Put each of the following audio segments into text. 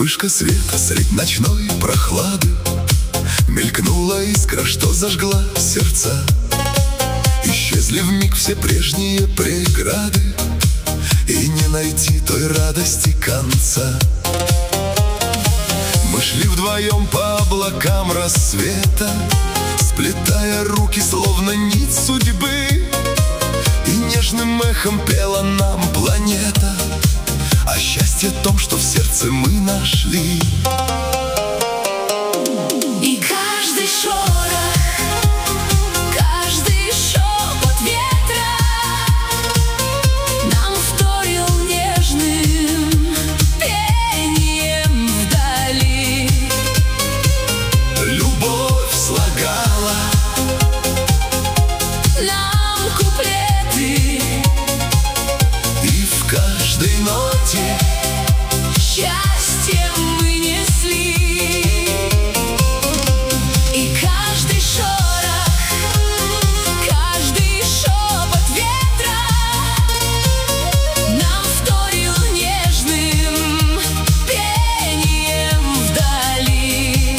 вспышка света средь ночной прохлады. Мелькнула искра, что зажгла сердца. Исчезли вмиг все прежние преграды, и не найти той радости конца. Мы шли вдвоем по облакам рассвета, сплетая руки, словно нить судьбы. И нежным эхом пела нам планета о счастье том, что в сердце мы нашли. И каждый шорох, каждый шепот ветра нам вторил нежным пением вдали. Любовь слагала Нам куплеты, и в каждой ноте счастье мы несли. И каждый шорох, каждый шепот ветра нам вторил нежным пением вдали.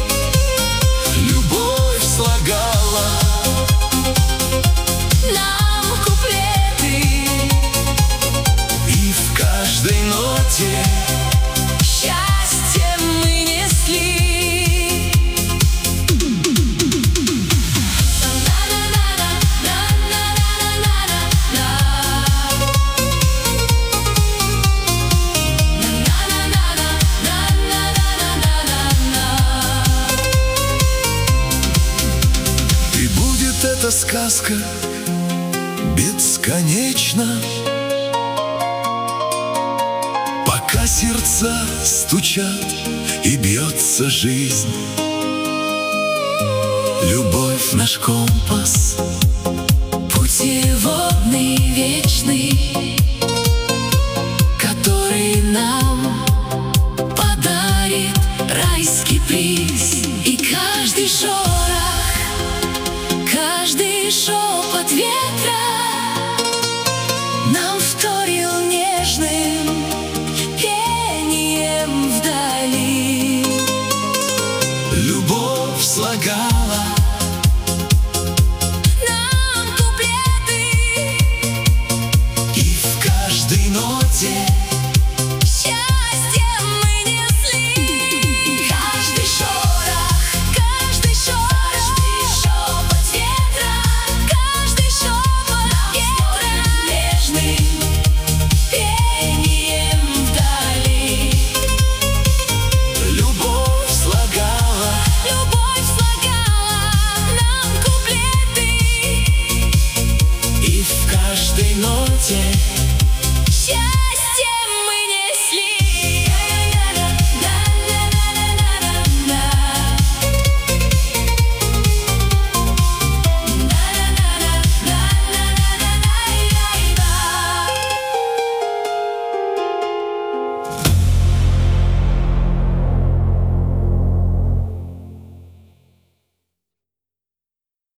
любовь слагала Нам куплеты, и в каждой ноте счастье мы несли. И будет эта сказка бесконечна, пока сердца стучат и бьется жизнь. Любовь наш компас, Путеводный вечный,